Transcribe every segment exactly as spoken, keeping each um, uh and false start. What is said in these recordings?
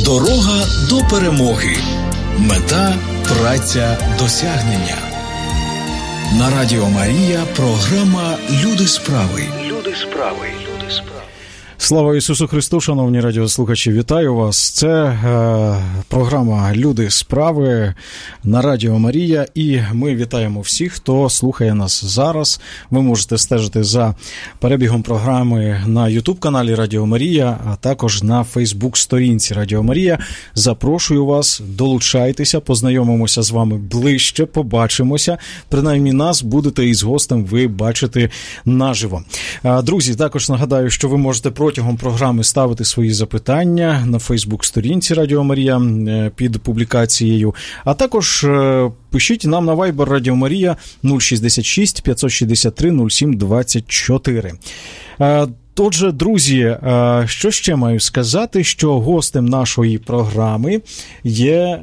Дорога до перемоги. Мета – праця досягнення. На Радіо Марія програма «Люди справи». Люди справи. Люди справи. Слава Ісусу Христу, шановні радіослухачі, вітаю вас. Це е, програма «Люди справи» на Радіо Марія, і ми вітаємо всіх, хто слухає нас зараз. Ви можете стежити за перебігом програми на YouTube-каналі Радіо Марія, а також на Facebook-сторінці Радіо Марія. Запрошую вас, долучайтеся, познайомимося з вами ближче, побачимося. Принаймні нас будете із гостем ви бачити наживо. Друзі, також нагадаю, що ви можете протягом програми ставити свої запитання на Фейсбук-сторінці Радіо Марія під публікацією, а також пишіть нам на Viber Радіо Марія нуль шістдесят шість п'ятсот шістдесят три нуль сім двадцять чотири. Отже, друзі, що ще маю сказати, що гостем нашої програми є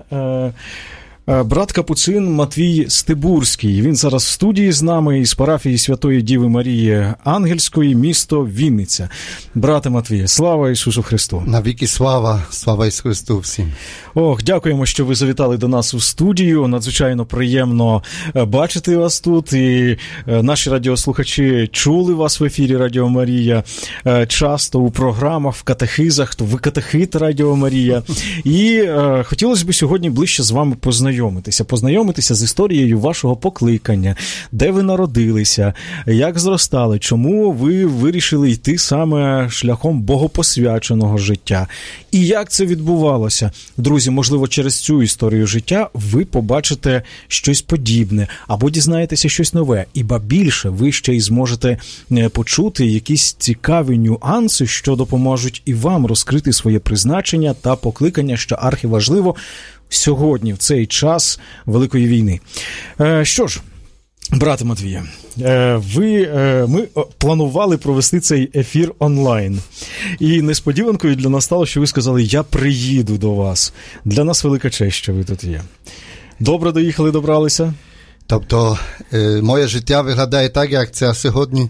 брат Капуцин Матвій Стибурський. Він зараз в студії з нами із парафії Святої Діви Марії Ангельської, місто Вінниця. Брате Матвіє, слава Ісусу Христу! Навіки слава, слава Ісусу Христу всім! Ох, дякуємо, що ви завітали до нас у студію. Надзвичайно приємно бачити вас тут. І наші радіослухачі чули вас в ефірі Радіо Марія часто у програмах, в катехизах. То ви катехит Радіо Марія. І е, хотілося б сьогодні ближче з вами познайомитися. Познайомитися, познайомитися з історією вашого покликання, де ви народилися, як зростали, чому ви вирішили йти саме шляхом богопосвяченого життя. І як це відбувалося? Друзі, можливо, через цю історію життя ви побачите щось подібне, або дізнаєтеся щось нове. І ба більше, ви ще й зможете почути якісь цікаві нюанси, що допоможуть і вам розкрити своє призначення та покликання, що архіважливо сьогодні, в цей час Великої війни. Е, що ж, брате Матвіє, е, ви, е, ми планували провести цей ефір онлайн. І несподіванкою для нас стало, що ви сказали, я приїду до вас. Для нас велика честь, що ви тут є. Добре доїхали, добралися? Тобто, е, моє життя виглядає так, як це сьогодні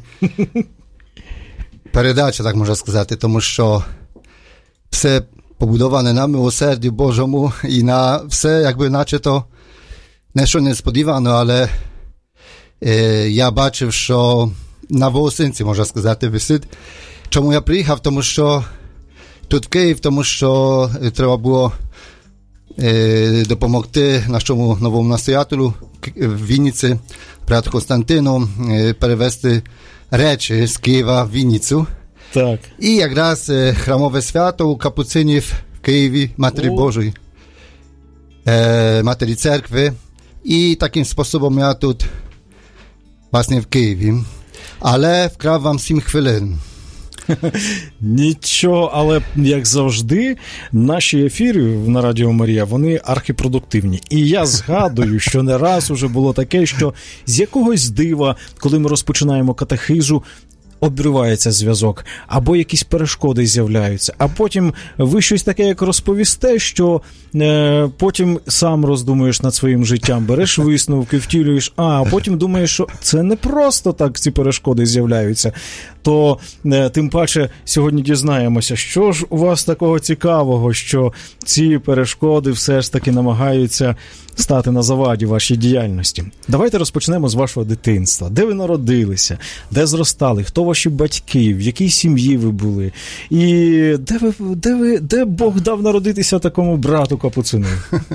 передача, так можна сказати, тому що все побудоване на милосерді Божому і на все, якби наче то не що несподівано, але е, я бачив, що на волосинці, можна сказати, висить. Чому я приїхав? Тому що тут в Київ, тому що треба було е, допомогти нашому новому настоятелю в Вінниці, брату Константину, е, перевезти речі з Києва в Вінницю. Так. І якраз е, храмове свято у Капуцинів в Києві, Матері О. Божої, е, Матері Церкви. І таким способом я тут, власне, в Києві. Але вкрав вам сім хвилин. Нічого, але, як завжди, наші ефіри на Радіо Марія, вони архіпродуктивні. І я згадую, що не раз уже було таке, що з якогось дива, коли ми розпочинаємо катехизу, обривається зв'язок, або якісь перешкоди з'являються, а потім ви щось таке, як розповісте, що е, потім сам роздумуєш над своїм життям, береш висновки, втілюєш, а, а потім думаєш, що це не просто так ці перешкоди з'являються, то е, тим паче сьогодні дізнаємося, що ж у вас такого цікавого, що ці перешкоди все ж таки намагаються стати на заваді вашій діяльності. Давайте розпочнемо з вашого дитинства. Де ви народилися? Де зростали? Хто ваші батьки? В якій сім'ї ви були? І де ви, де ви, де Бог дав народитися такому брату Капуцину?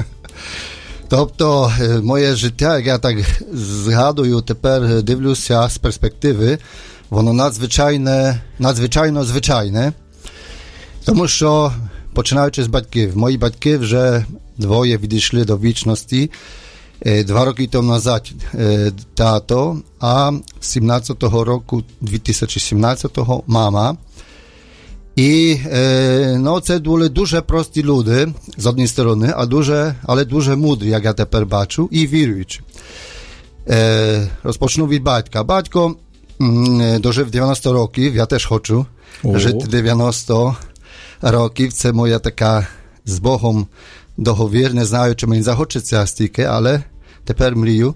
Тобто, моє життя, як я так згадую, тепер дивлюся з перспективи, воно надзвичайне, надзвичайно звичайне, тому що, починаючи з батьків, мої батьки вже двоє відійшли до вічності, два роки тому назад тато, а сімнадцятого року, дві тисячі сімнадцятого, мама. І ну, це були дуже прості люди, з однієї сторони, а дуже, але дуже мудрі, як я тепер бачу, і віруючі. Розпочну від батька. Батько дожив дев'яносто років, я теж хочу О. жити дев'яносто років. Це моя така з Богом договір, не знаю, чи мені захочеться стільки, але тепер мрію.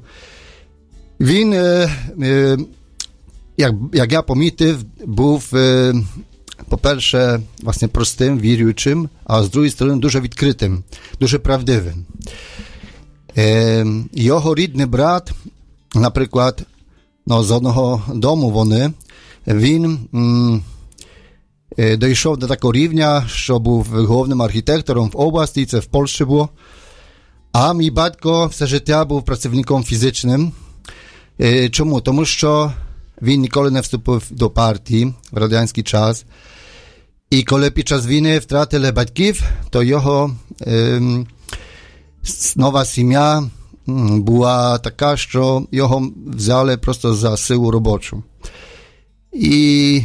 Він, е, е, як, як я помітив, був е, по-перше, власне, простим, віруючим, а з другої сторони дуже відкритим, дуже правдивим. Е, його рідний брат, наприклад, ну, з одного дому вони, він м, е, дійшов до такого рівня, що був головним архітектором в області, це в Польщі було. А мій батько все життя був працівником фізичним. Е, чому? Тому що він ніколи не вступив до партії в радянський час. І коли під час війни втратили батьків, то його е, нова сім'я була така, що його взяли просто за силу робочу. І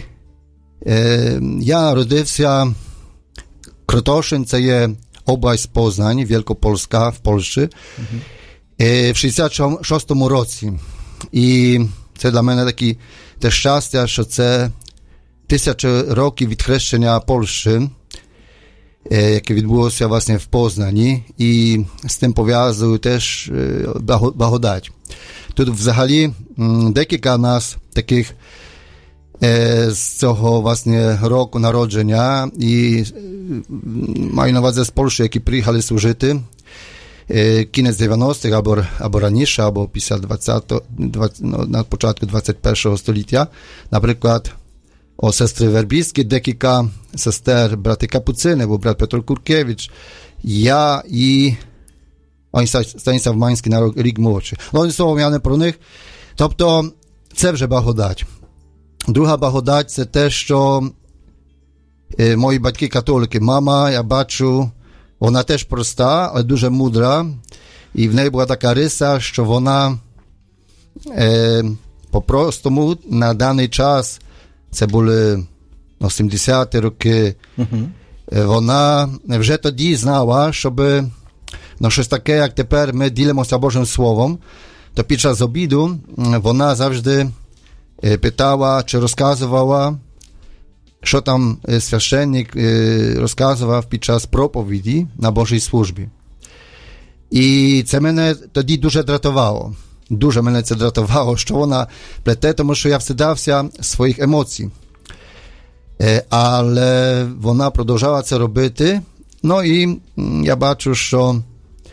е, я родився, Кротошин, це є область Poznań, Wielkopolska в Польщі, mm-hmm. е, в шістдесят шостому році. І це для мене таке те щастя, що це тисяча років від хрещення Польщі, е, яке відбулося, власне, в Познані, і з тим пов'язую теж е, благодать. Тут взагалі м, декілька нас таких е, з цього, власне, року народження, і е, маю на увазі з Польщі, які приїхали служити, е, кінець дев'яностих або, або раніше, або після двадцятого, двадцятого, ну, на початку двадцять першого століття. Наприклад, o sestry Werbiskie, декілька сестер, брати Капуцини, був брат Петро Куркевич, я і ой, Станіслав Манський на рік молодший. Ну, не словом, я не про них. Тобто, це вже благодать. Друга благодать – це те, що е, мої батьки католики. Мама, я бачу, вона теж проста, але дуже мудра. І в неї була така риса, що вона е, по-простому на даний час, це були ну, сімдесяті роки, uh-huh. вона вже тоді знала, щоб ну, щось таке, як тепер ми ділимося Божим Словом, то під час обіду вона завжди питала, чи розказувала, що там священник розказував під час проповіді на Божій службі. І це мене тоді дуже дратувало. Дуже мене це дратувало, що вона плете, тому що я встидався своїх емоцій. Е, але вона продовжала це робити. Ну і я бачу, що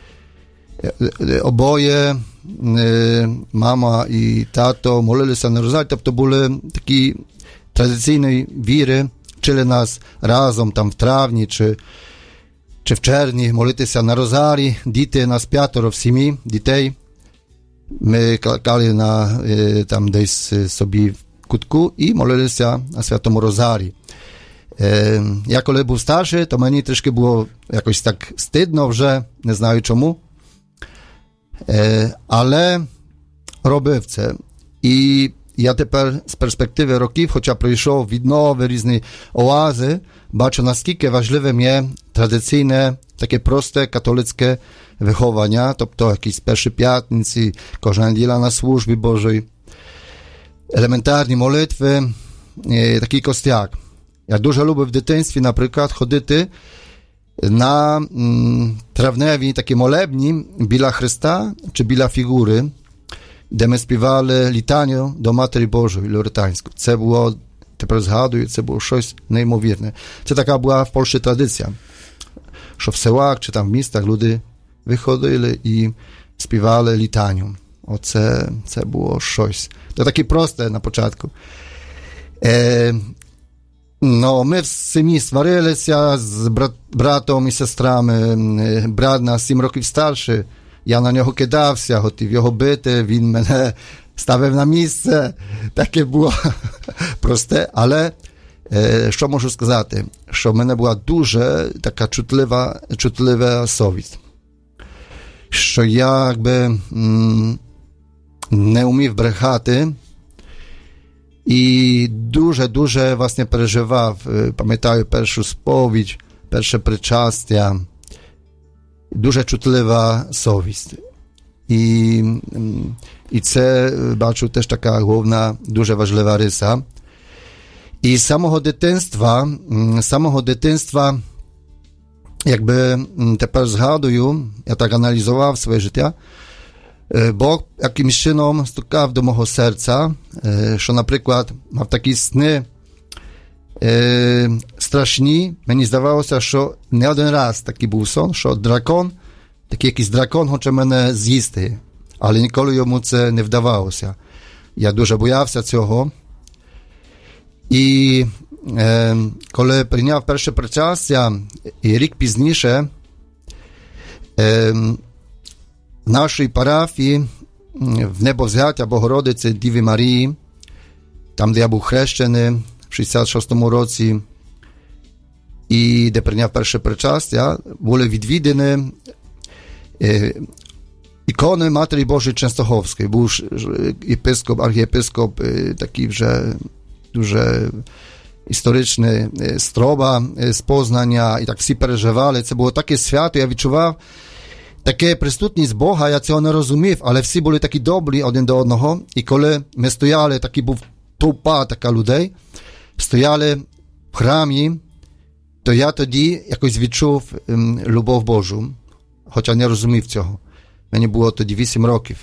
обоє, е, мама і тато, молилися на розарі, тобто були такі традиційної віри, вчили нас разом там в травні чи, чи в червні молитися на розарі. Діти, нас п'ятеро в сім'ї, дітей. Ми кликали на, там десь собі в кутку і молилися на Святому Розарі. Е, я коли був старший, то мені трішки було якось так стидно вже, не знаю чому. Е, але робив це. І я тепер з перспективи років, хоча пройшов віднови, різні оази, бачу, наскільки важливим є традиційне, таке просте католицьке виховання, тобто якісь перші п'ятниці, кожна неділя на службі Божій, елементарні молитви, такий костяк. Я дуже любив в дитинстві, наприклад, ходити на м, травневі такі молебні біля Христа чи біля фігури, де ми співали літанію до Матері Божої, лоретанську. Це було, тепер згадую, це було щось неймовірне. Це така була в Польщі традиція, що в селах чи там в містах люди виходили і співали літанію. Оце це було щось. Це таке просте на початку. Е, ну, ми в сім'ї сварилися з брат, братом і сестрами. Брат на сім років старший. Я на нього кидався, хотів його бити, він мене ставив на місце. Таке було просте, але е, що можу сказати? Що в мене була дуже така чутлива, чутлива совість. Що я якби м, не умів брехати і дуже-дуже власне переживав. Пам'ятаю першу сповідь, перше причастя. Дуже чутлива совість. І, і це, бачу, теж така головна, дуже важлива риса. І з самого дитинства, з самого дитинства, якби тепер згадую, я так аналізував своє життя, Бог якимось чином стукав до мого серця, що, наприклад, мав такі сни, е, страшні. Мені здавалося, що не один раз такий був сон, що дракон, такий якийсь дракон хоче мене з'їсти, але ніколи йому це не вдавалося. Я дуже боявся цього. І е, коли прийняв перше причастя, і рік пізніше, е, в нашій парафії в Небовзяття Богородиці Діви Марії, там, де я був хрещений в шістдесят шостому році, і де прийняв перше причастя, були відвідені е, ікони Матері Божої Częstochowskiej. Був єпископ, архієпископ, е, такий вже дуже історичний, е, Строба е, з Познання, і так всі переживали. Це було таке свято, я відчував таке присутність Бога, я цього не розумів, але всі були такі добрі один до одного, і коли ми стояли, такий був толпа така людей, стояли в храмі, то я тоді якось відчув ем, любов Божу, хоча не розумів цього. Мені було тоді вісім років.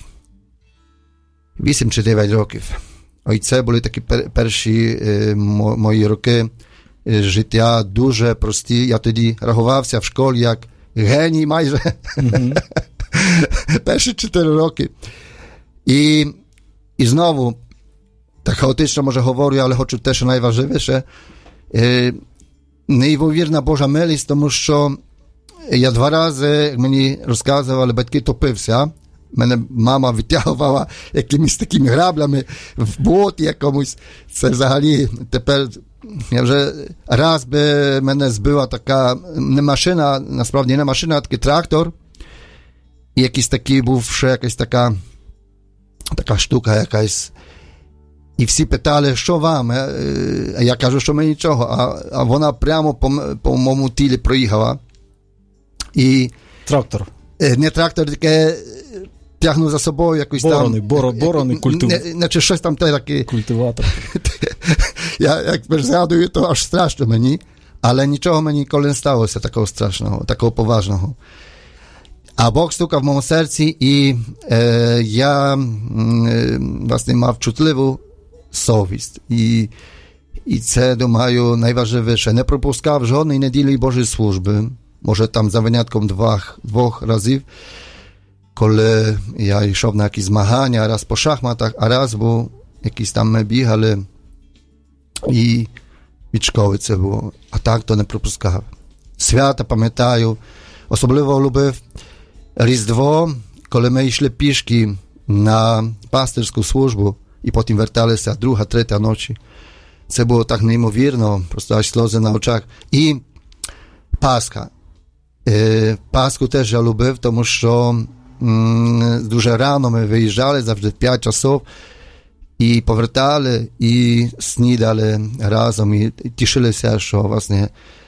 Вісім чи дев'ять років. І це були такі пер- перші е, мо- мої роки е, життя, дуже прості. Я тоді рахувався в школі як геній майже. Mm-hmm. Перші чотири роки. І, і знову, так хаотично, може, говорю, але хочу те, що найважливіше, е, неймовірна Божа милість, тому що я два рази, як мені розказували, батьки топився. Мене мама витягувала якимись такими граблями в боті якомусь. Це взагалі тепер, я вже раз би мене збила така, не машина, насправді не машина, а такий трактор. І якийсь такий був ще якась така, така штука якась. І всі питали, що вам? А я кажу, що мені нічого. А, а вона прямо по, по моєму тілі проїхала. І трактор. Не трактор, таке тягнув за собою якусь борони, там... Боро, борони, культиватор. Не, не, чи щось там таке... Культиватор. Я як згадую, то аж страшно мені. Але нічого мені ніколи не сталося такого страшного, такого поважного. А Бог стукав в моєму серці, і е, я е, власне мав чутливу совість. І, і це, думаю, найважливіше. Не пропускав жодної неділі Божої служби. Може там за винятком двох, двох разів, коли я йшов на якісь змагання, раз по шахматах, а раз був якісь там ми бігали, і від школи це було. А так то не пропускав. Свята пам'ятаю, особливо любив Різдво, коли ми йшли пішки на пастирську службу і потім верталися друга, третя ночі. Це було так неймовірно, просто аж сльози на очах. І Пасха. Е, Пасху теж я любив, тому що м, дуже рано ми виїжджали, завжди п'ять часов, і повертали, і снідали разом, і, і тішилися, що, власне,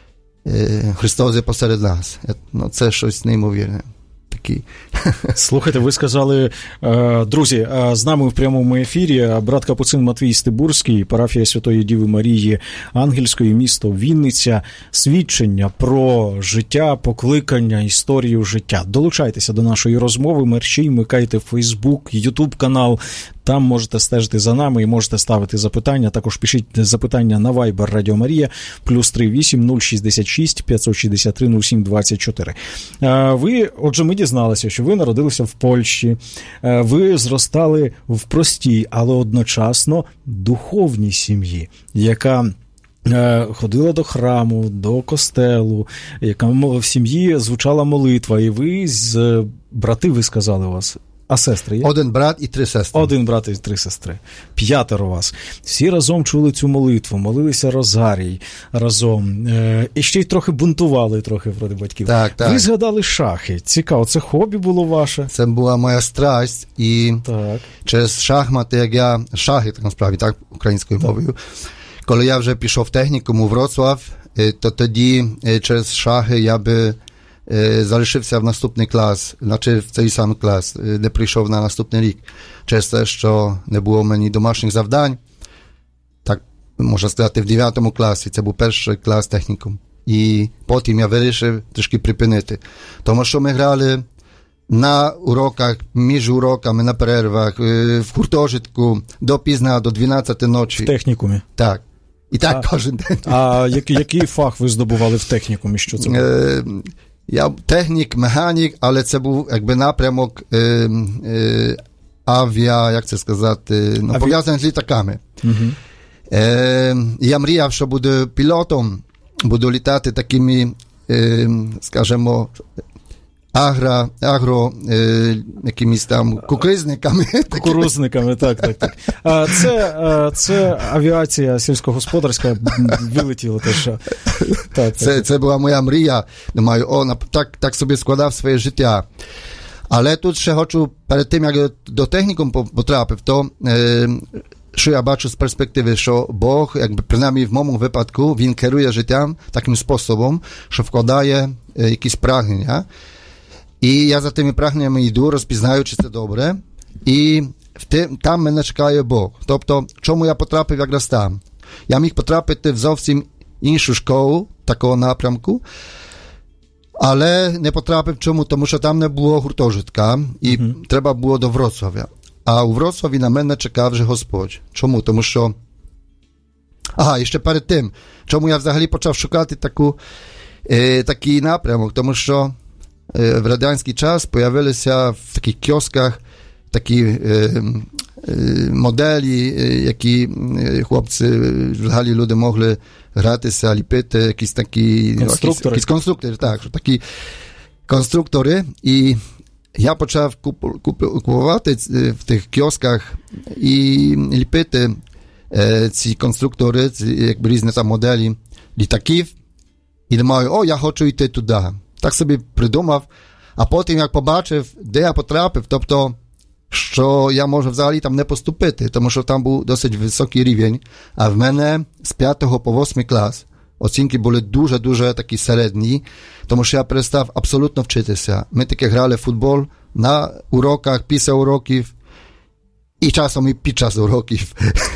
е, Христос є посеред нас. Ну, це щось неймовірне. Такі. Слухайте, ви сказали, друзі, з нами в прямому ефірі брат Капуцин Матвій Стибурський, парафія Святої Діви Марії Ангельської, місто Вінниця, свідчення про життя, покликання, історію життя. Долучайтеся до нашої розмови, мерщій, вмикайте Фейсбук, Ютуб канал, там можете стежити за нами і можете ставити запитання. Також пишіть запитання на Viber Радіо Марія, плюс три вісім нуль шістдесят шість п'ятсот шістдесят три нуль сім двадцять чотири. Ви, отже, ми дізналися, що ви народилися в Польщі, ви зростали в простій, але одночасно духовній сім'ї, яка ходила до храму, до костелу, яка в сім'ї звучала молитва, і ви з брати, ви сказали у вас, а сестри є? Один брат і три сестри. Один брат і три сестри. П'ятеро вас. Всі разом чули цю молитву, молилися розарій разом. Е, і ще й трохи бунтували трохи проти батьків. Так, так. Ви згадали шахи. Цікаво, це хобі було ваше? Це була моя страсть. І так. Через шахмати, як я... Шахи, так насправді, так, українською так. мовою. Коли я вже пішов в технікум у Вроцлав, то тоді через шахи я би залишився в наступний клас, значить в цей самий клас, не прийшов на наступний рік. Через те, що не було мені домашніх завдань, так можна сказати, в дев'ятому класі, це був перший клас технікум. І потім я вирішив трішки припинити. Тому що ми грали на уроках, між уроками, на перервах, в гуртожитку, до пізна, до дванадцяти ночі. В технікумі? Так. І так а, кожен день. А який, який фах ви здобували в технікумі? Що це було? Е, я технік, механік, але це був якби напрямок е, е, авіа, як це сказати, ну, Аві... пов'язаний з літаками. Угу. Е, я мріяв, що буду пілотом, буду літати такими, е, скажімо, агро, агро е, якимись там кукурузниками. Кукурузниками, так, так, так. А це, це авіація сільськогосподарська вилетіла теж. Так, так, це, так. це була моя мрія. Думаю, о, так, так собі складав своє життя. Але тут ще хочу, перед тим, як до технікуму потрапив, то е, що я бачу з перспективи, що Бог, якби принаймні в моєму випадку, він керує життям таким способом, що вкладає е, якісь прагнення. І я за тими прагненнями йду, розпізнаю, чи це добре. І в тим, там мене чекає Бог. Тобто, чому я потрапив якраз там? Я міг потрапити в зовсім іншу школу, такого напрямку, але не потрапив чому? Тому що там не було гуртожитка, і mm-hmm. треба було до Вроцлав'я. А у Вроцлаві на мене чекав вже Господь. Чому? Тому що... Ага, і ще перед тим, чому я взагалі почав шукати таку, е, такий напрямок? Тому що е, в радянський час появилися в таких кіосках такі е, е, моделі, е, які е, хлопці, взагалі люди могли гратися, ліпити, якісь такі... Конструктори. Якісь, якісь конструктори, так, що такі конструктори, і я почав куп, куп, купувати в тих кіосках і ліпити е, ці конструктори, ці, якби різні там моделі літаків, і думаю, о, я хочу йти туди. Так собі придумав, а потім, як побачив, де я потрапив, тобто, що я можу взагалі там не поступити, тому що там був досить високий рівень, а в мене з п'ятого по восьмий клас оцінки були дуже-дуже такі середні, тому що я перестав абсолютно вчитися. Ми таки грали в футбол на уроках, після уроків і часом і під час уроків.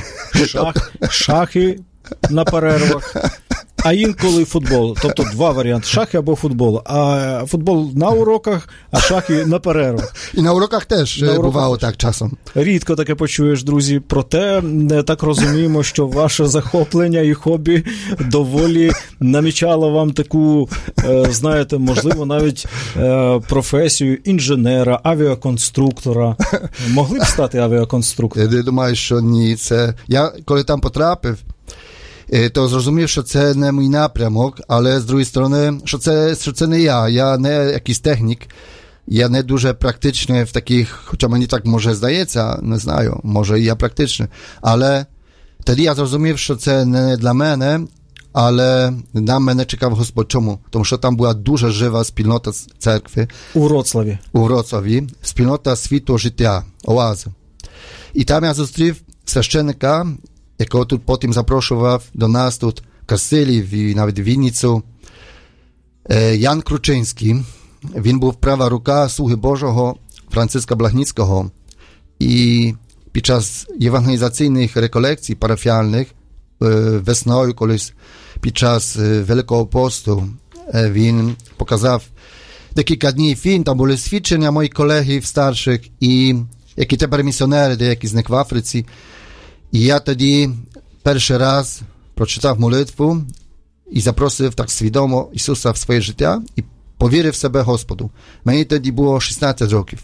Шах, шахи на перервах, а інколи футбол. Тобто два варіанти: шахи або футбол. А футбол на уроках, а шахи на перервах. І на уроках теж на бувало уроках. Так часом. Рідко таке почуєш, друзі. Проте так розуміємо, що ваше захоплення і хобі доволі намічало вам таку, знаєте, можливо, навіть професію інженера, авіаконструктора. Могли б стати авіаконструктором? Я думаю, що ні. Це... Я коли там потрапив, то зрозумів, що це не мій напрямок, але з другої сторони, що це, що це не я, я не якийсь технік, я не дуже практичний в таких, хоча мені так може здається, не знаю, може і я практичний, але тоді я зрозумів, що це не для мене, але на мене чекав Господь. Чому? Тому що там була дуже жива спільнота церкви. У Вроцлаві. У Вроцлаві. Спільнота світу життя, оаза. І там я зустрів священника, якого тут потім запрошував до нас тут в Касилів і навіть в Вінницю. Ян Кручинський. Він був права рука слуги Божого Франциска Блахніцького. І під час євангелізаційних реколекцій парафіальних весною колись під час Великого посту він показав декілька днів фільм, там були свідчення моїх колегів старших, і які тепер місіонери, деякі з них в Африці. І я тоді перший раз прочитав молитву і запросив так свідомо Ісуса в своє життя і повірив в себе Господу. Мені тоді було шістнадцять років.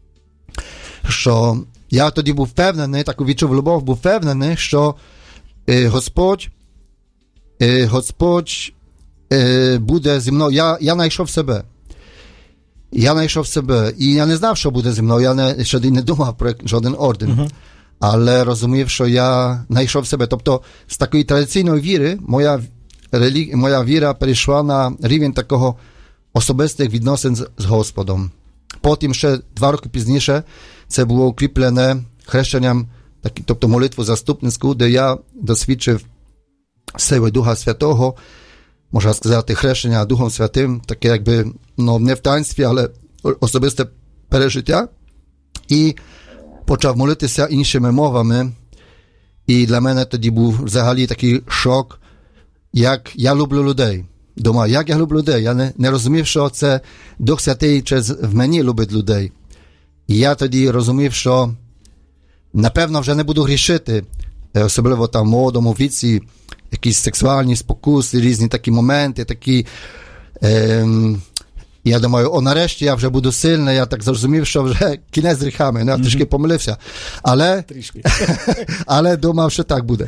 Що я тоді був впевнений, таку відчув любов, був впевнений, що е, Господь, е, Господь е, буде зі мною. Я, я знайшов себе. Я знайшов себе. І я не знав, що буде зі мною. Я не, ще не думав про жоден орден. Uh-huh. Але розумів, що я знайшов себе. Тобто, з такої традиційної віри, моя, релі... моя віра перейшла на рівень такого особистих відносин з, з Господом. Потім ще два роки пізніше це було укріплене хрещенням, так, тобто молитву заступницьку, де я досвідчив сили Духа Святого, можна сказати, хрещення Духом Святим, таке якби, ну, не в таїнстві, але особисте пережиття. І почав молитися іншими мовами, і для мене тоді був взагалі такий шок, як я люблю людей. Думаю, як я люблю людей. Я не, не розумів, що це Дух Святий через в мені любить людей. І я тоді розумів, що напевно вже не буду грішити, особливо там в молодому віці, якісь сексуальні спокуси, різні такі моменти, такі... Е, я думаю, о, нарешті я вже буду сильний, я так зрозумів, що вже кінець з гріхами, я mm-hmm. трішки помилився, але, але думав, що так буде.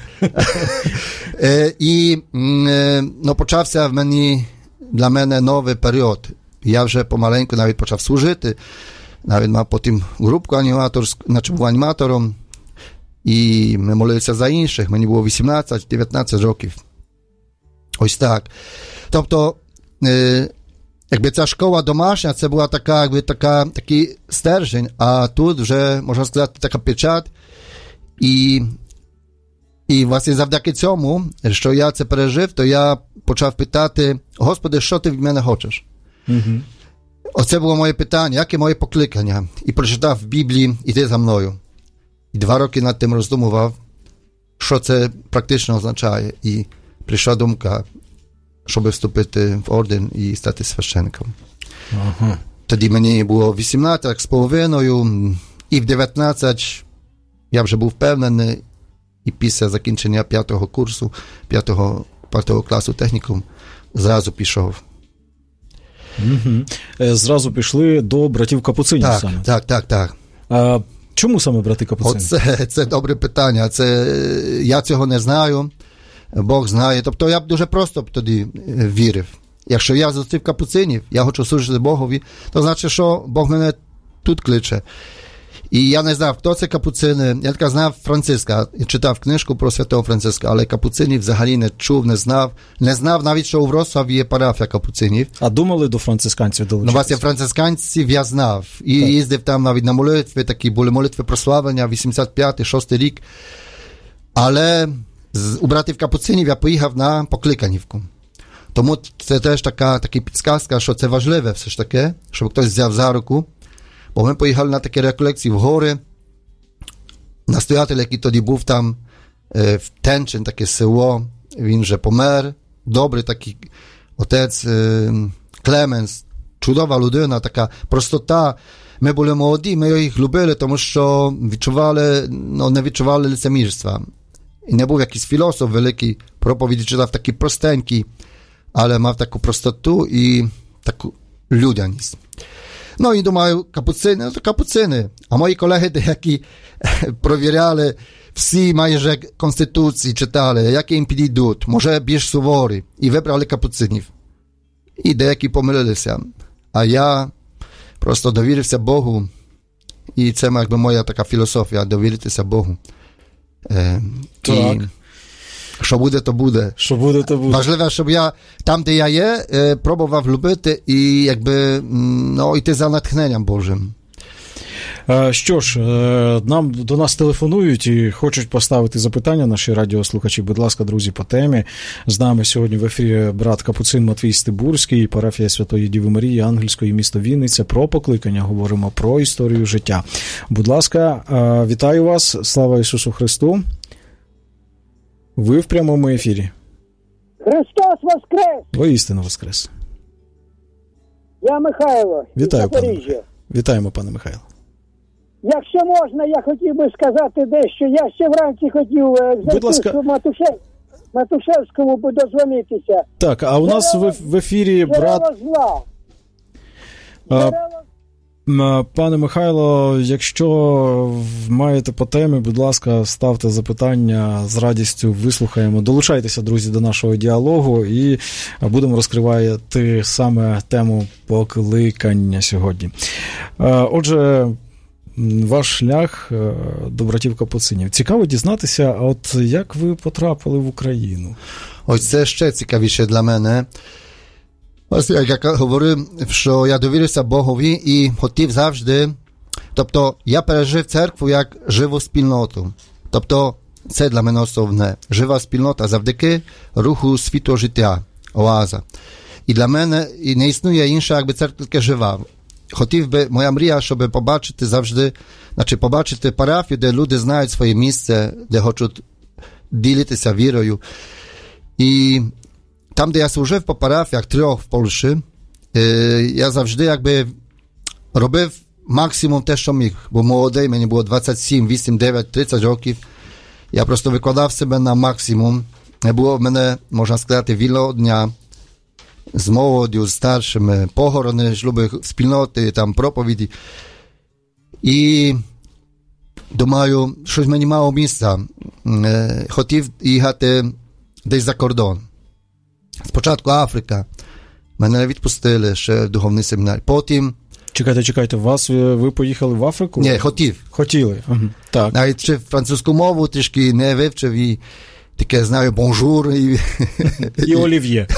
е, і е, ну, почався в мені, для мене новий період. Я вже помаленьку навіть почав служити, навіть мав потім групку аніматорську, значить був аніматором, і ми молилися за інших, мені було вісімнадцять-дев'ятнадцять років. Ось так. Тобто, е, якби ця школа домашня, це була така, якби така, такий стержень, а тут вже, можна сказати, така печать. І, і власне завдяки цьому, що я це пережив, то я почав питати, Господи, що ти від мене хочеш? Mm-hmm. Оце було моє питання, яке моє покликання? І прочитав в Біблії, іди за мною. І два роки над тим роздумував, що це практично означає. І прийшла думка, щоб вступити в орден і стати священником. Ага. Тоді мені було вісімнадцять з половиною, і в дев'ятнадцять я вже був впевнений, і після закінчення п'ятого курсу, п'ятого, п'ятого класу технікум, зразу пішов. Угу. Зразу пішли до братів Капуцинів так, саме. Так, так, так. А чому саме брати Капуцини? Оце, це добре питання. Це, я цього не знаю. Бог знає. Тобто я б дуже просто б тоді вірив. Якщо я зустрів Капуцинів, я хочу служити Богові, то значить, що Бог мене тут кличе. І я не знав, хто це Капуцини. Я тільки знав Франциска. Я читав книжку про святого Франциска, але Капуцинів взагалі не чув, не знав. Не знав навіть, що у Вроцлаві є парафія Капуцинів. А думали до францисканців долучитися? Ну, власне, францисканців я знав. І так. Їздив там навіть на молитви, такі були молитви прославлення, вісімдесят п'ятий, шостий рік. Але у братів Капуцинів я поїхав на покликанівку. Тому це теж така, така підсказка, що це важливе все ж таки, щоб хтось взяв за руку. Бо ми поїхали на такі реколекції в гори. Настоятель, який тоді був там, в Тенчин, таке село, він вже помер. Добрий такий отець Клеменс, чудова людина, така простота. Ми були молоді, ми їх любили, тому що відчували, ну, не відчували лицемірства. І не був якийсь філософ великий, проповіді читав такий простенький, але мав таку простоту і таку людяність. Ну і думаю, Капуцини, ну то Капуцини. А мої колеги деякі провіряли всі майже конституції, читали, які їм підійдуть, може більш суворі, і вибрали Капуцинів. І деякі помилилися. А я просто довірився Богу, і це якби моя така філософія, довіритися Богу. Е, так. І що буде, то буде. Що буде, то буде. Важливо, щоб я там, де я є, пробував любити і якби, ну, йти за натхненням Божим. Що ж, нам до нас телефонують і хочуть поставити запитання наші радіослухачі. Будь ласка, друзі, по темі. З нами сьогодні в ефірі брат Капуцин Матвій Стибурський, парафія Святої Діви Марії Ангельської, місто Вінниця. Про покликання говоримо, про історію життя. Будь ласка, вітаю вас. Слава Ісусу Христу. Ви в прямому ефірі. Христос воскрес! Воістину воскрес. Я Михайло. Вітаю, пане Михайло. Вітаємо, пане Михайло. Якщо можна, я хотів би сказати дещо. Я ще вранці хотів екзорцисту Матушев... Матушевському подозвонитися. Так, а у нас в, в ефірі брат... Зла. А, пане Михайло, якщо маєте по темі, будь ласка, ставте запитання, з радістю вислухаємо. Долучайтеся, друзі, до нашого діалогу і будемо розкривати саме тему покликання сьогодні. Отже, ваш шлях до братів Капуцинів. Цікаво дізнатися, а от як ви потрапили в Україну? Ось це ще цікавіше для мене. Ось, як я говорив, що я довірився Богові і хотів завжди, тобто я пережив церкву як живу спільноту. Тобто це для мене основне. Жива спільнота завдяки руху світлого життя, оаза. І для мене і не існує інша, якби церква тільки жива. Хотів би, моя мрія, щоб побачити завжди, значить побачити парафію, де люди знають своє місце, де хочуть ділитися вірою. І там, де я служив по парафіях трьох в Польщі, я завжди якби робив максимум те, що міг. Бо молодий, мені було двадцять сім, вісім, дев'ять, тридцять років. Я просто викладав себе на максимум. було в мене, можна сказати, вільного дня з молоддю, з старшими, похорони, шлюби, спільноти, там, проповіді. І думаю, щось мені мало місця. Хотів їхати десь за кордон. Спочатку Африка. Мене не відпустили ще в духовний семінар. Потім... Чекайте, чекайте, вас, ви поїхали в Африку? Ні, хотів. Хотіли, ага. Так. Навіть вчив французьку мову, трішки не вивчив і таке знаю бонжур. І, і олів'є.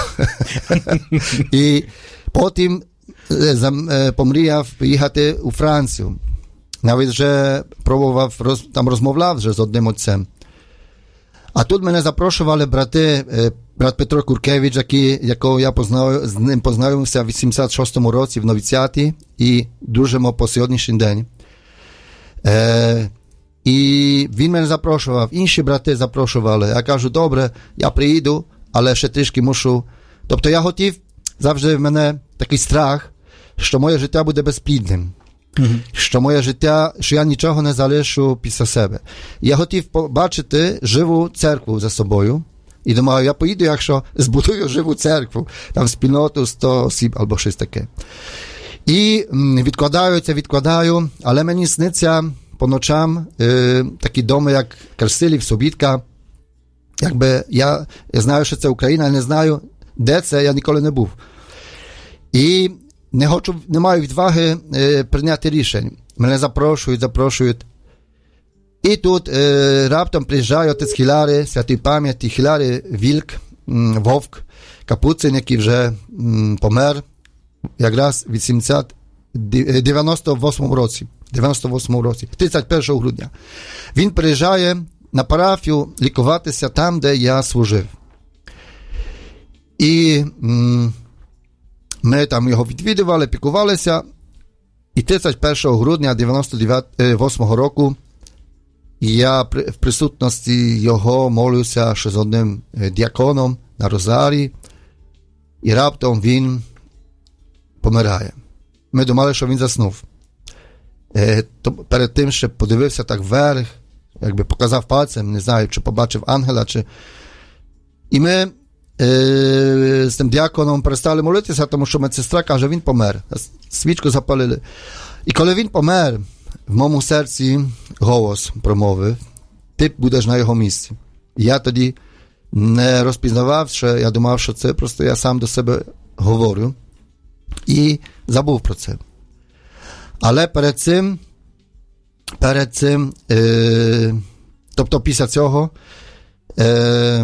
І потім помріяв поїхати у Францію. Навіть вже пробував, роз, там розмовляв вже з одним отцем. А тут мене запрошували брати, брат Петро Куркевич, який, якого я познав, з ним познайомився в вісімдесят шостому році в новіціаті і дружимо по сьогоднішній день. Е, і він мене запрошував, інші брати запрошували. Я кажу, добре, я приїду, але ще трішки мушу. Тобто я хотів, завжди в мене такий страх, що моє життя буде безплідним. Mm-hmm. Що моє життя, що я нічого не залишу після себе. Я хотів побачити живу церкву за собою. І думаю, я поїду, якщо збудую живу церкву, там спільноту сто осіб або щось таке. І відкладаю це, відкладаю, але мені сниться по ночам е, такі доми, як Красилів, Собітка. Якби я, я знаю, що це Україна, я не знаю, де це, я ніколи не був. І не хочу, не маю відваги е, прийняти рішень. Мене запрошують, запрошують. І тут е, раптом приїжджає отець Хіларі, святий пам'яті, Хіларі Вілк, м, Вовк, Капуцин, який вже м, помер якраз в дев'яносто восьмому році. дев'яносто восьмому році, тридцять першого грудня. Він приїжджає на парафію лікуватися там, де я служив. І м, ми там його відвідували, пікувалися. І тридцять першого грудня дев'яносто восьмого року я в присутності його молюся ще з одним діаконом на розарії, і раптом він помирає. Ми думали, що він заснув. Е, то перед тим ще подивився так вверх, якби показав пальцем, не знаю, чи побачив ангела, чи... І ми е, з тим діаконом перестали молитися, тому що медсестра каже, він помер. Свічку запалили. І коли він помер, в моєму серці голос промовив, ти будеш на його місці. І я тоді не розпізнавав, що я думав, що це просто я сам до себе говорю. І забув про це. Але перед цим, перед цим, е, тобто після цього, е,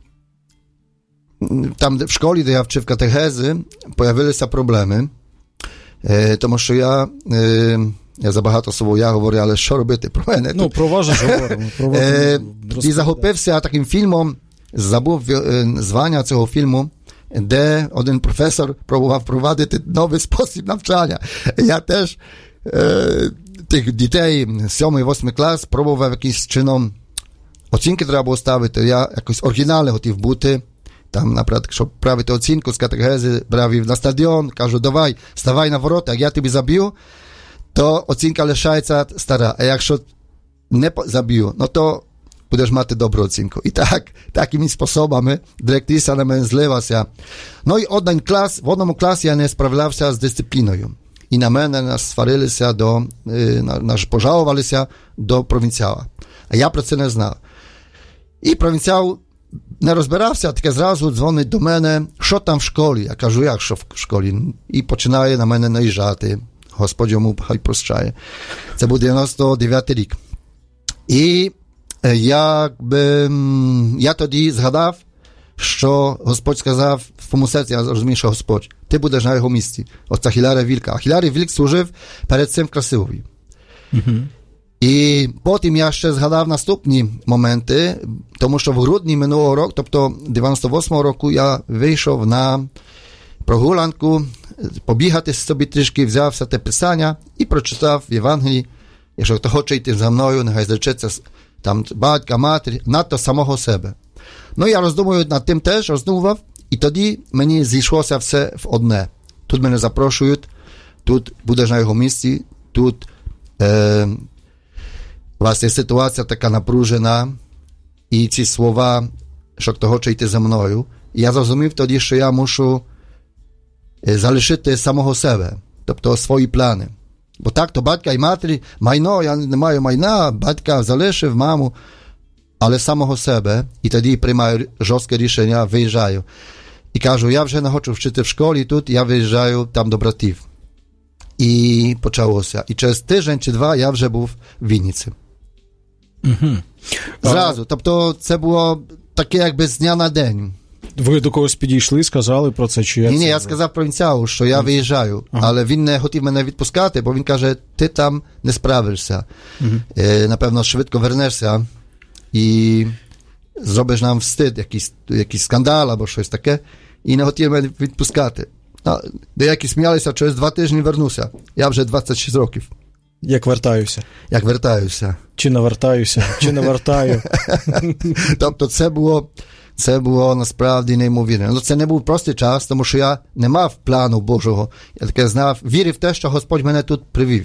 там в школі, де я вчив катехези, появилися проблеми, е, тому що я, е, я забагато слово я говорю, але що робити про мене? Ну, про вас ж говоримо. Е, і захопився таким фільмом, забув е, звання цього фільму, де один професор пробував впровадити новий спосіб навчання. Я теж е, тих дітей сьомий-восьмий клас пробував якимось чином, оцінки треба було ставити, я якось оригінальний хотів бути, там, наприклад, щоб правити оцінку з катехези, брав їх на стадіон, кажу, давай, ставай на ворота, як я тобі заб'ю, то оцінка лишається стара, а якщо не заб'ю, ну то будеш мати добру оцінку. І так, такими способами директриса на мене злилася. Ну і один клас, в одному класі я не справлявся з дисципліною. І на мене нас сварилися, до, нас пожалувалися до провінціала. А я про це не знав. І провінціал не розбирався, таке зразу дзвонить до мене, що там в школі? Я кажу, як що в школі? І починає на мене наїжджати. Господь йому хай прощає. Це був дев'яносто дев'ятий рік. І якби, я тоді згадав, що Господь сказав в своєму серці, я розумію, що Господь, ти будеш на його місці. Оце Хіларі Вілка. А Хіларі Вілк служив перед цим в Красилові. Uh-huh. І потім я ще згадав наступні моменти, тому що в грудні минулого року, тобто дев'яносто восьмого року, я вийшов на прогулянку, побігати собі трішки, взявся те писання і прочитав в Євангелії, якщо хто хоче йти за мною, нехай зречеться там батька, матері, надто самого себе. Ну, я роздумую над тим теж, роздумував, і тоді мені зійшлося все в одне. Тут мене запрошують, тут будеш на його місці, тут е, власне ситуація така напружена, і ці слова що хто хоче йти за мною. І я зрозумів тоді, що я мушу залишити самого себе, тобто свої плани. Бо так, то батька і матері, майно, я не маю майна, батька залишив, маму, але самого себе. І тоді приймаю жорстке рішення, виїжджаю. І кажу, я вже не хочу вчити в школі тут, я виїжджаю там до братів. І почалося. І через тиждень чи два я вже був в Вінниці. Угу. Зразу. Тобто це було таке якби з дня на день. Ви до когось підійшли, сказали про це? Чи як ні, ні, це я було? сказав провінціалу, що я виїжджаю. Ага. Але він не хотів мене відпускати, бо він каже, ти там не справишся. Угу. Е, напевно, швидко вернешся і зробиш нам встид, якийсь, якийсь скандал або щось таке. І не хотів мене відпускати. А, деякі сміялися, через два тижні вернуся. Я вже двадцять шість років. Як вертаюся? Як вертаюся. Чи навертаюся, чи не вертаю. Тобто це було, це було насправді неймовірно. Ну, це не був простий час, тому що я не мав плану Божого. Я таке знав, вірив в те, що Господь мене тут привів.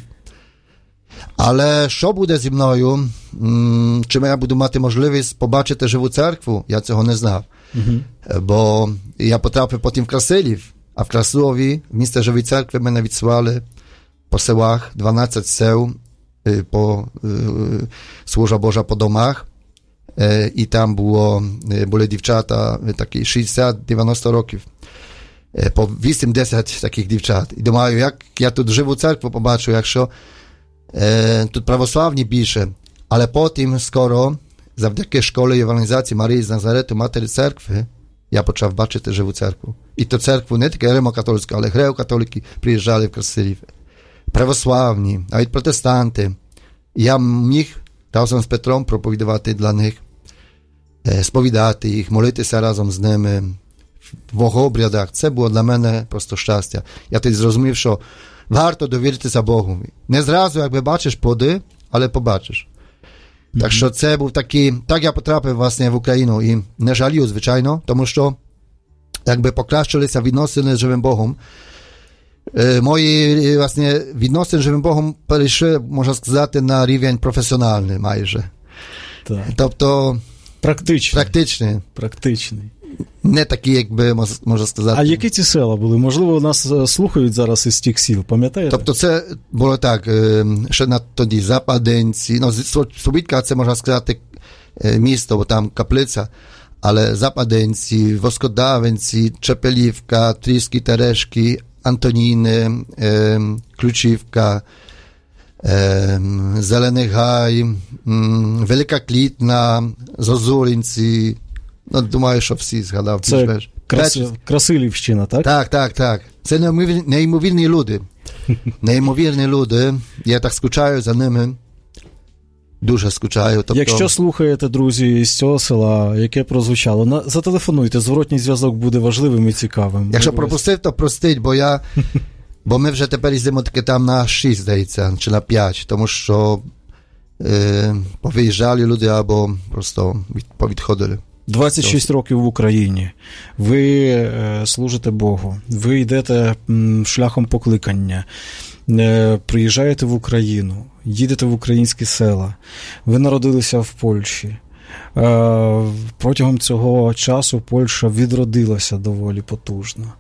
Але що буде зі мною? Чи я буду мати можливість побачити живу церкву? Я цього не знав. Uh-huh. Бо я потрапив потім в Красилів, а в Красилові, в місті Живої церкви, мене відсилали по селах, дванадцять сел, по, служба Божа по домах, і там було, були дівчата такі шістдесят-дев'яносто років, по вісім-десять таких дівчат. І думаю, як я тут живу церкву побачу, якщо тут православні більше, але потім скоро, завдяки школі евангелізації Марії з Назарету, Матері Церкви, я почав бачити живу церкву. І ту церкву не тільки римо-католицьку, але греко-католики приїжджали в Красилів. Православні, навіть протестанти. І я міг разом з Петром проповідувати для них, сповідати їх, молитися разом з ними в обрядах. Це було для мене просто щастя. Я тоді зрозумів, що варто довіритися Богу. Не зразу, якби бачиш плоди, але побачиш. Mm-hmm. Так що це був такий, так я потрапив, власне, в Україну і не жалію, звичайно, тому що якби покращилися відносини з живим Богом. Е, мої, власне, відносини з живим Богом перейшли, можна сказати, на рівень професіональний майже. Так. Тобто практичний. Практичний. Практичний. Не такі, якби, можна сказати. А які ці села були? Можливо, нас слухають зараз із тих сіл, пам'ятаєте? Тобто це було так, ще на тоді Западенці, ну, Слобідка, це, можна сказати, місто, бо там каплиця, але Западенці, Воскодавенці, Чепелівка, Тріски, Терешки, Антоніни, е, Ключівка, е, Зелений Гай, е, Велика Клітна, Зозулинці. Ну, думаю, що всі згадав. Це крас... Красилівщина, так? Так, так, так. Це неймовірні, неймовірні люди. Неймовірні люди. Я так скучаю за ними. Дуже скучаю. Тобто... Якщо слухаєте, друзі, з цього села, яке прозвучало, на... зателефонуйте, зворотній зв'язок буде важливим і цікавим. Якщо Ми пропустив, то простить, бо я... бо ми вже тепер їздимо таки там на шість, здається, чи на п'ять, тому що е... повиїжджали люди або просто від... повідходили. двадцять шість років в Україні. Ви е, служите Богу. Ви йдете м, шляхом покликання. Е, приїжджаєте в Україну. Їдете в українські села. Ви народилися в Польщі. Е, протягом цього часу Польща відродилася доволі потужно.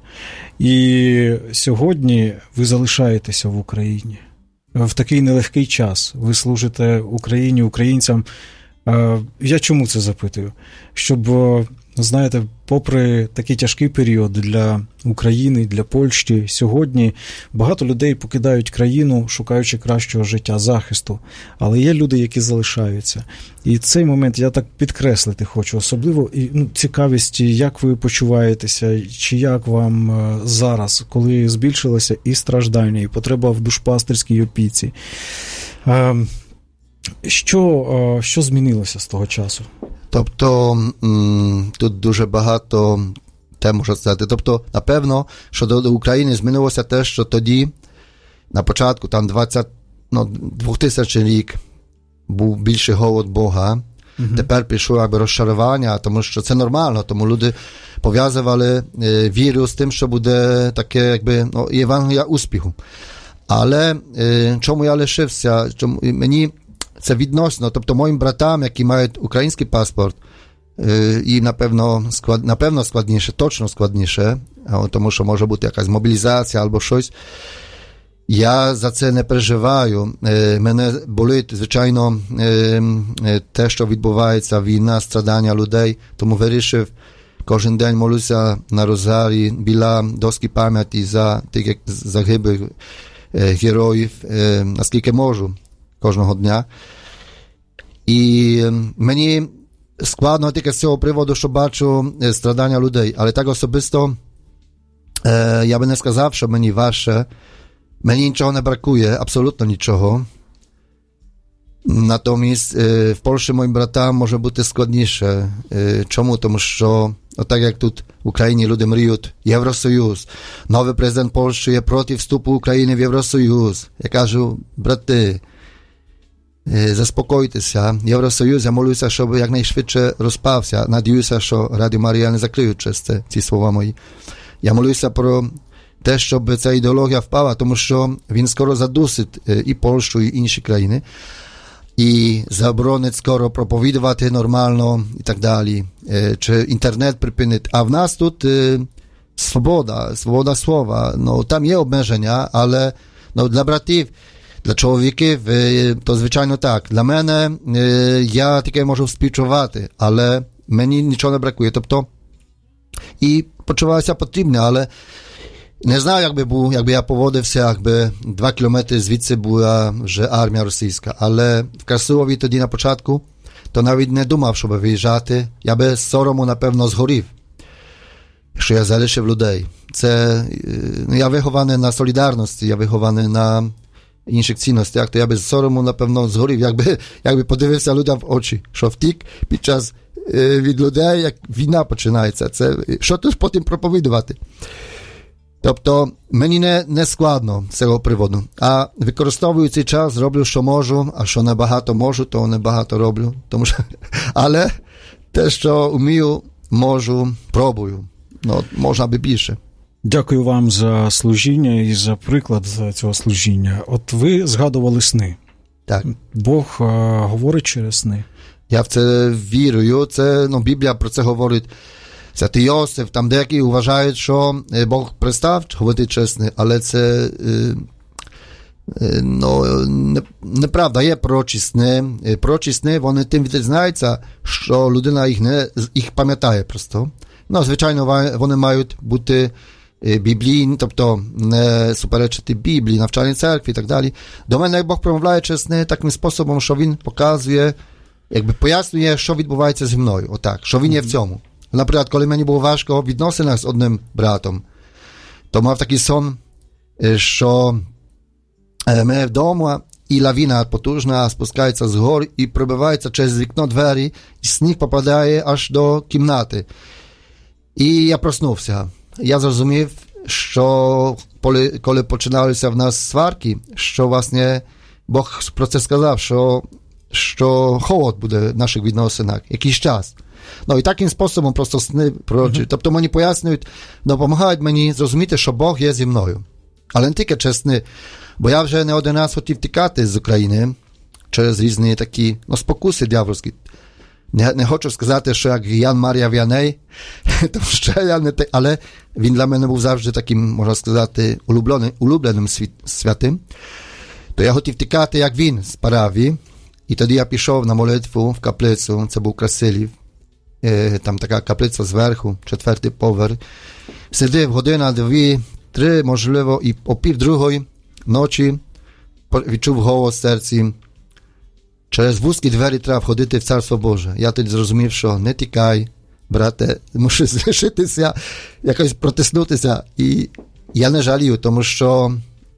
І сьогодні ви залишаєтеся в Україні. В такий нелегкий час. Ви служите Україні, українцям. Я чому це запитую? Щоб, знаєте, попри такий тяжкий період для України, для Польщі, сьогодні багато людей покидають країну, шукаючи кращого життя, захисту. Але є люди, які залишаються. І цей момент я так підкреслити хочу. Особливо і, ну, цікавість, як ви почуваєтеся, чи як вам зараз, коли збільшилося і страждання, і потреба в душпастерській опіці. Що, що змінилося з того часу? Тобто, м, тут дуже багато тем, можна сказати. Тобто, напевно, що до, до України змінилося те, що тоді, на початку, там двадцять, ну, двохтисячний рік, був більший голод Бога. Угу. Тепер пішло якби розчарування, тому що це нормально, тому люди пов'язували е, віру з тим, що буде таке, якби, ну, Євангелія успіху. Але е, чому я лишився? Чому, мені це відносно, тобто моїм братам, які мають український паспорт, і, напевно, склад, напевно складніше, точно складніше, тому що може бути якась мобілізація або щось. Я за це не переживаю. Мене болить, звичайно, те, що відбувається, війна, страдання людей, тому вирішив кожен день молюся на розарі біля доски пам'яті за тих загиблих героїв, наскільки можу, кожного дня. І мені складно тільки з цього приводу, що бачу страдання людей, але так особисто я би не сказав, що мені важче. Мені нічого не бракує, абсолютно нічого. Натомість в Польщі моїм братам може бути складніше. Чому? Тому що, отак як тут в Україні люди мріють, Євросоюз, новий президент Польщі є проти вступу України в Євросоюз. Я кажу, брати, заспокойтеся, Євросоюз, я молюся, щоб якнайшвидше розпався. Надіюся, що Радіо Марія не закриють через це, ці слова мої. Я молюся про те, щоб ця ідеологія впала, тому що він скоро задусить і Польщу, і інші країни, і заборонить скоро проповідувати нормально, і так далі, чи інтернет припинить. А в нас тут свобода, свобода слова, ну, там є обмеження, але ну, для братів, для чоловіків, то звичайно так. Для мене, я таке можу співчувати, але мені нічого не бракує. Тобто, і почуваюся потрібне, але не знаю, якби був, якби я поводився, якби два кілометри звідси була вже армія російська, але в Красилові тоді на початку, то навіть не думав, щоб виїжджати. Я би з сорому, напевно, згорів, що я залишив людей. Це, ну, я вихований на солідарності, я вихований на інших цінностях, то я би з сорому, напевно, згорів, якби, якби подивився людям в очі, що втік під час е, від людей, як війна починається. Це, що тут потім проповідувати? Тобто, мені не, не складно з цього приводу. А використовую цей час, роблю, що можу, а що небагато можу, то небагато роблю. Тому що, але те, що вмію, можу, пробую. Ну, можна би більше. Дякую вам за служіння і за приклад цього служіння. От ви згадували сни. Так. Бог а, говорить через сни. Я в це вірю. Це, ну, Біблія про це говорить. Святий Йосиф, там деякі вважають, що Бог перестав говорити через сни, але це ну, не, неправда. Є пророчі сни. Пророчі сни, вони тим відрізняються, що людина їх не їх пам'ятає просто. Ну, звичайно, вони мають бути біблійні, тобто не суперечити Біблії, навчальній церкві і так далі. До мене, як Бог промовляє через сни таким способом, що він показує, якби пояснює, що відбувається зі мною. Отак, що він є в цьому. Наприклад, коли мені було важко в відносинах з одним братом, то мав такий сон, що ми вдома, і лавіна потужна спускається з гор і пробивається через вікно двері, і сніг попадає аж до кімнати. І я проснувся. Я зрозумів, що коли починалися в нас сварки, що, власне, Бог про це сказав, що, що холод буде в наших відносинах, якийсь час. Ну, і таким способом просто сни пророчі. Uh-huh. Тобто мені пояснюють, допомагають мені зрозуміти, що Бог є зі мною. Але не тільки через сни, бо я вже не один раз хотів тікати з України через різні такі, ну, спокуси дьявольські. Не, не хочу сказати, що як Ян Марія Віаней, то ще я не те, але він для мене був завжди таким, можна сказати, улюбленим, улюбленим світ, святим. То я хотів тікати, як він, з Параві. І тоді я пішов на молитву в каплицю, це був Красилів. Там така каплиця зверху, четвертий поверх. Сидив година, дві, три, можливо, і о пів другої ночі відчув голос в серці. Через вузькі двері треба входити в Царство Боже. Я тоді зрозумів, що не тікай, брате, мушу залишитися, якось протиснутися. І я не жалію, тому що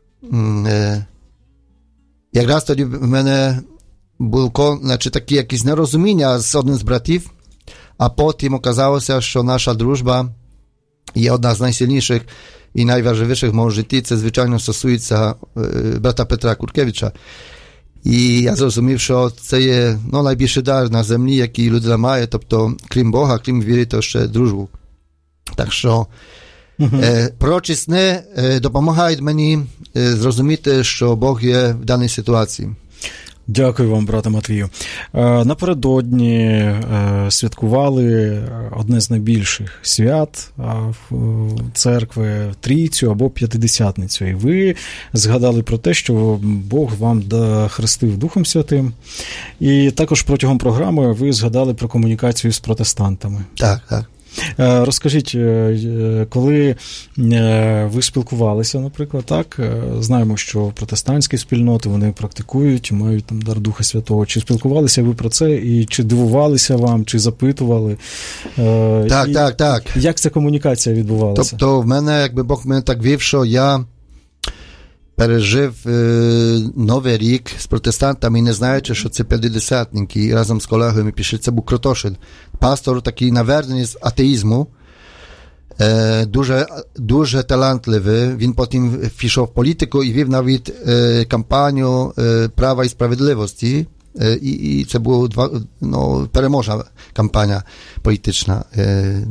е, якраз тоді в мене було, значить, такі якісь нерозуміння з одним з братів, а потім оказалося, що наша дружба є одна з найсильніших і найважливіших в моєму житті. Це, звичайно, стосується е, брата Петра Куркевича. І я зрозумів, що це є, ну, найбільший дар на землі, який людина має, тобто, крім Бога, крім віри, то ще дружбу. Так що uh-huh. е, пророчі сни е, допомагають мені е, зрозуміти, що Бог є в даній ситуації. Дякую вам, брате Матвію. Напередодні святкували одне з найбільших свят церкви – Трійцю або П'ятидесятницю. І ви згадали про те, що Бог вам хрестив Духом Святим. І також протягом програми ви згадали про комунікацію з протестантами. Так, так. Розкажіть, коли ви спілкувалися, наприклад, так, знаємо, що протестантські спільноти, вони практикують, мають там дар Духа Святого. Чи спілкувалися ви про це, і чи дивувалися вам, чи запитували? Так, і так, так. Як ця комунікація відбувалася? Тобто в мене, якби Бог мене так вів, що я пережив е, Новий рік з протестантами, не знаючи, що це п'ятидесятники, і разом з колегою ми пішли. Це був Кротошин. Пастор такий навернений з атеїзму, е, дуже, дуже талантливий. Він потім пішов в політику і вів навіть е, кампанію е, права і справедливості. Е, і, і це була два, ну, переможна кампанія політична. Е,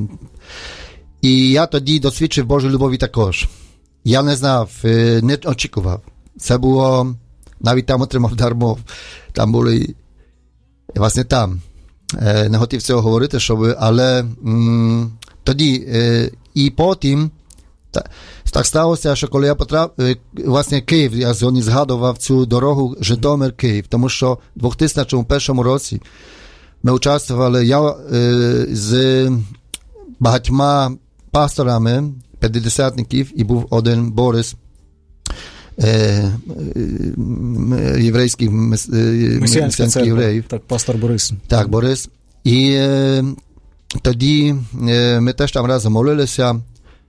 і я тоді досвідчив Божої любові також. Я не знав, не очікував. Це було, навіть там отримав дармо. Там були, власне там. Не хотів цього говорити, щоб, але м, тоді, е, і потім, та, так сталося, що коли я потрапив, власне, Київ, я сьогодні згадував цю дорогу Житомир-Київ, тому що в дві тисячі першому році ми участвували, я е, з багатьма пасторами, п'ятидесятників, і був один Борис, е, е, єврейський месіанський євреїв. Так, пастор Борис. Так, Борис. І е, тоді е, ми теж там разом молилися.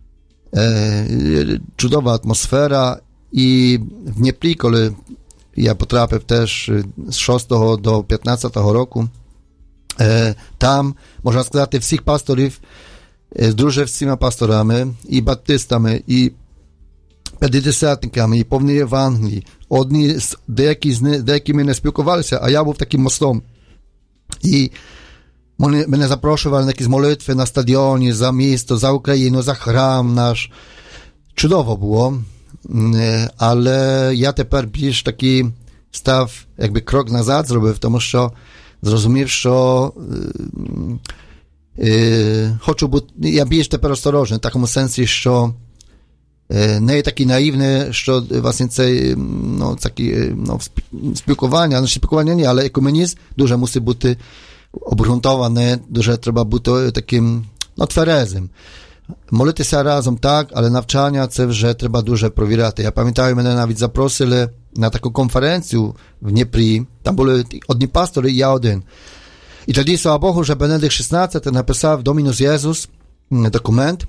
Е, чудова атмосфера. І в Дніпрі, коли я потрапив теж з шостого до п'ятнадцятого року, е, там, можна сказати, всіх пасторів дружив з цими пасторами, і баптистами, і п'ятидесятниками, і повні Євангелії. Одні, деякі з них, деякими не спілкувалися, а я був таким мостом. І вони, мене запрошували на якісь молитви на стадіоні за місто, за Україну, за храм наш. Чудово було. Але я тепер більш такий став, якби крок назад зробив, тому що зрозумів, що Е, хочу бути, я більш тепер осторожний, в такому сенсі, що е, не є такий наївний, що власне це ну, такі, ну, спілкування, ну, спілкування ні, але екуменізм дуже мусить бути обґрунтований, дуже треба бути таким, ну, тверезим. Молитися разом так, але навчання це вже треба дуже провіряти. Я пам'ятаю, мене навіть запросили на таку конференцію в Дніпрі, там були одні пастори і я один. І тоді, слава Богу, вже Бенедикт шістнадцятий написав Домінус Єсус документ,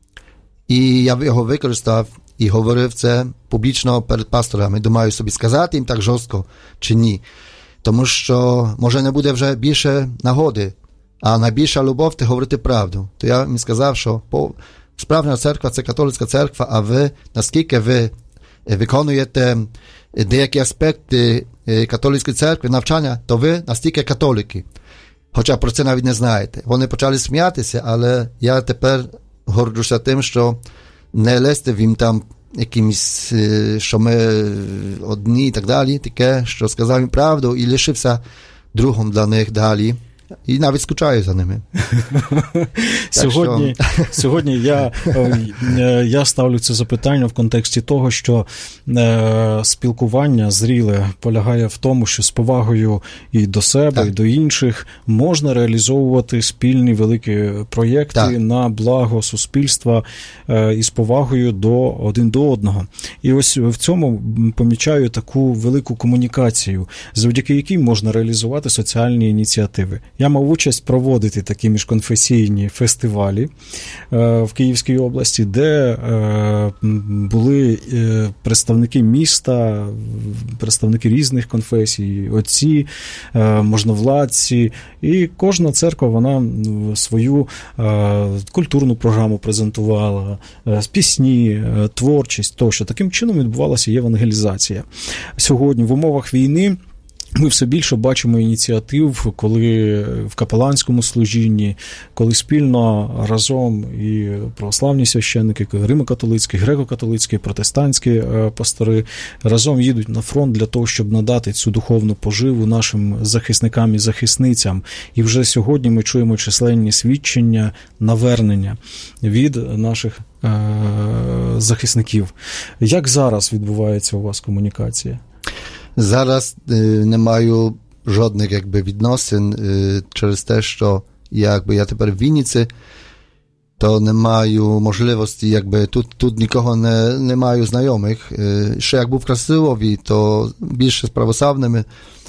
і я його використав і говорив це публічно перед пасторами. Думаю собі, сказати їм так жорстко чи ні. Тому що, може, не буде вже більше нагоди, а найбільша любов – це говорити правду. То я їм сказав, що справжня церква – це католицька церква, а ви, наскільки ви виконуєте деякі аспекти католицької церкви, навчання, то ви настільки католики. Хоча про це навіть не знаєте. Вони почали сміятися, але я тепер горджуся тим, що не лезти їм там якимось, що ми одні і так далі, таке, що сказав їм правду і лишився другом для них далі. І навіть скучаю за ними. Сьогодні, що... сьогодні я, я ставлю це запитання в контексті того, що е, спілкування зріле полягає в тому, що з повагою і до себе, так. і до інших можна реалізовувати спільні великі проєкти так. на благо суспільства е, і з повагою до один до одного. І ось в цьому помічаю таку велику комунікацію, завдяки якій можна реалізувати соціальні ініціативи. Я мав участь проводити такі міжконфесійні фестивалі в Київській області, де були представники міста, представники різних конфесій, отці, можновладці, і кожна церква, вона свою культурну програму презентувала, пісні, творчість тощо. Таким чином відбувалася євангелізація. Сьогодні в умовах війни ми все більше бачимо ініціатив, коли в капеланському служінні, коли спільно разом і православні священники, римо-католицькі, греко-католицькі, протестантські пастори разом їдуть на фронт для того, щоб надати цю духовну поживу нашим захисникам і захисницям. І вже сьогодні ми чуємо численні свідчення навернення від наших захисників. Як зараз відбувається у вас комунікація? Зараз е, не маю жодних якби відносин е, через те, що якби я тепер в Вінниці, то не маю можливості, якби тут, тут нікого не, не маю знайомих. Е, ще як був в Красилові, то більше з православними,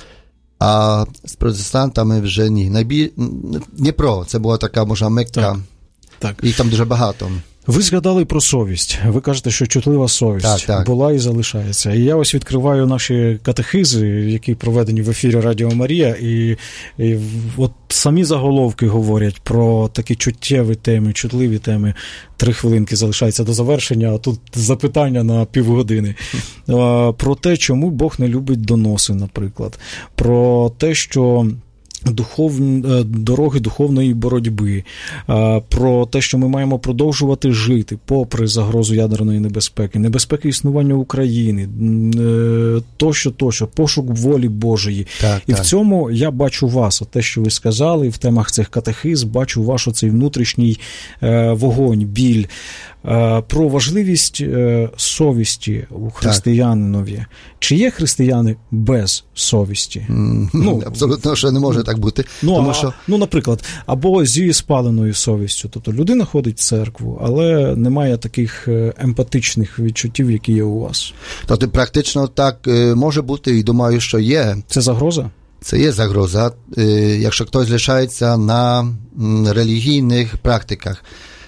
а з протестантами вже ні. Найбіль... Дніпро, це була така, може, Мекка, так, так. Їх там дуже багато. Ви згадали про совість. Ви кажете, що чутлива совість так, так. була і залишається. І я ось відкриваю наші катехизи, які проведені в ефірі Радіо Марія, і, і от самі заголовки говорять про такі чуттєві теми, чутливі теми. Три хвилинки залишається до завершення, а тут запитання на півгодини. Про те, чому Бог не любить доноси, наприклад. Про те, що Духовні, дороги духовної боротьби, про те, що ми маємо продовжувати жити попри загрозу ядерної небезпеки, небезпеки існування України, тощо, тощо, пошук волі Божої. Так, і так. в цьому я бачу вас, те, що ви сказали, в темах цих катехиз, бачу ваш оцей внутрішній вогонь, біль. Про важливість совісті у християнинові. Чи є християни без совісті? Mm, ну, абсолютно, що не може так бути. Ну, тому, а, що... ну, наприклад, або зі спаленою совістю. Тобто людина ходить в церкву, але немає таких емпатичних відчуттів, які є у вас. Тобто практично так може бути, і думаю, що є. Це загроза? Це є загроза, якщо хтось лишається на релігійних практиках.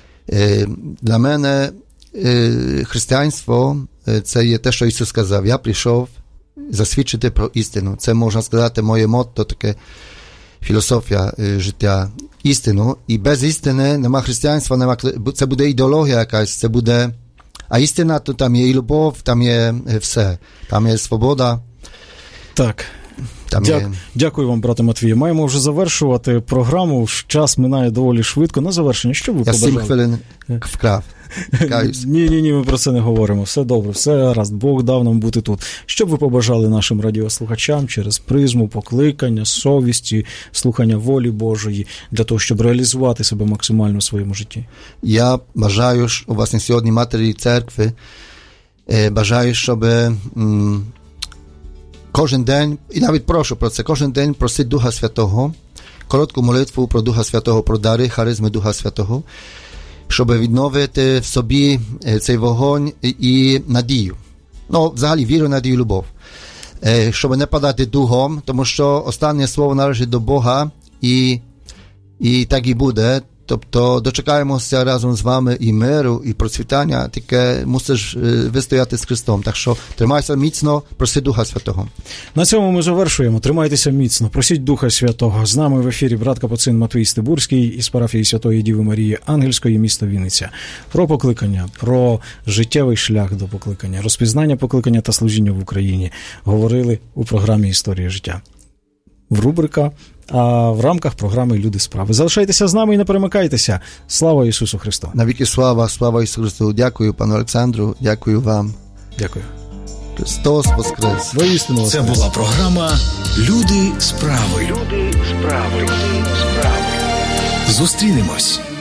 Для мене християнство – це є те, що Ісус сказав. Я прийшов засвідчити про істину. Це, можна сказати, моє мотто, таке філософія життя. Істину. І без істини нема християнства, нема, це буде ідеологія якась, це буде... А істина, то там є і любов, там є все. Там є свобода. Так. Там Дя... є... Дякую вам, брате Матвію. Маємо вже завершувати програму. Час минає доволі швидко. На завершення, що ви Я побажали? сім хвилин вкрав. Ні-ні-ні, ми про це не говоримо. Все добре, все гаразд. Бог дав нам бути тут. Що б ви побажали нашим радіослухачам через призму покликання, совісті, слухання волі Божої, для того, щоб реалізувати себе максимально в своєму житті? Я бажаю, що, власне, сьогодні матері церкви, бажаю, щоб м, кожен день, і навіть прошу про це, кожен день просить Духа Святого, коротку молитву про Духа Святого, про дари, харизми Духа Святого, щоб відновити в собі цей вогонь і надію. Ну, взагалі, віру, надію, любов. Щоб не падати духом, тому що останнє слово належить до Бога, і, і так і буде. Тобто дочекаємося разом з вами і миру, і процвітання, тільки мусиш вистояти з Христом. Так що тримайся міцно, проси Духа Святого. На цьому ми завершуємо. Тримайтеся міцно, просіть Духа Святого. З нами в ефірі брат капуцин Матвій Стибурський із парафії Святої Діви Марії Ангельської, місто Вінниця. Про покликання, про життєвий шлях до покликання, розпізнання покликання та служіння в Україні говорили у програмі «Історія життя». В рубрика, а в рамках програми «Люди справи». Залишайтеся з нами і не перемикайтеся. Слава Ісусу Христу! Навіки слава, слава Ісусу Христу. Дякую, пану Олександру, дякую вам. Дякую. Христос воскрес. Воістину воскрес. Це була програма «Люди справи». Люди справи. Люди справи. Зустрінемось.